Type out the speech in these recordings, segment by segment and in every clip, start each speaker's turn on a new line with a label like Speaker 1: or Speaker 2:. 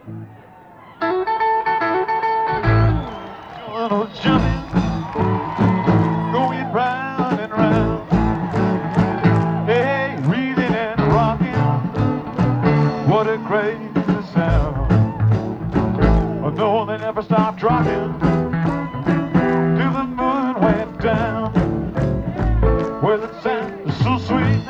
Speaker 1: Little jumping, going round and round. Hey, reeling and rocking, what a crazy sound. Oh, no, they never stopped rocking till the moon went down. Well, it sounded so sweet,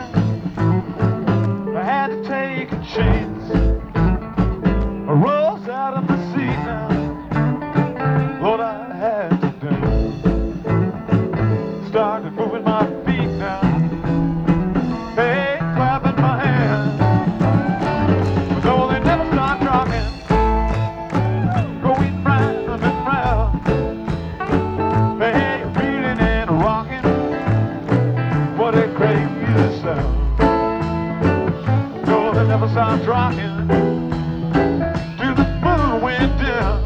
Speaker 1: I had to take a chance. I rose out of the seat now, Lord, I had to dance. Started moving my feet now, hey, clapping my hands. But no, they never stopped rocking, going round and round. Hey, reeling and rocking, what a crazy sound. No, they never stopped rocking till the moon went down.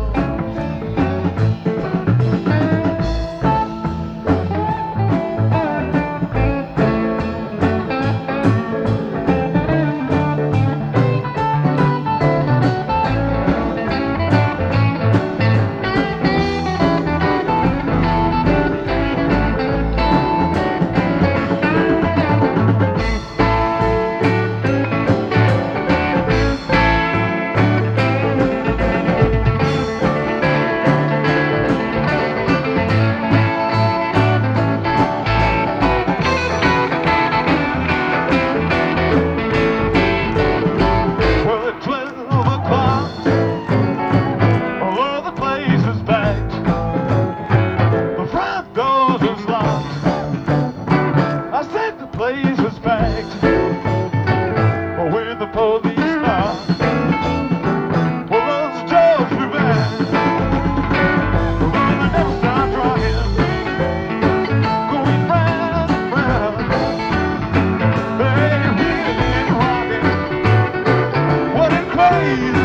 Speaker 1: Well, at 12 o'clock, all of the place is packed. The front doors was locked. I said the place was packed. But when the police knocked, well, those doors flew back. Well, they never stopped rocking, going round and round. Hey, reeling and rocking, what a crazy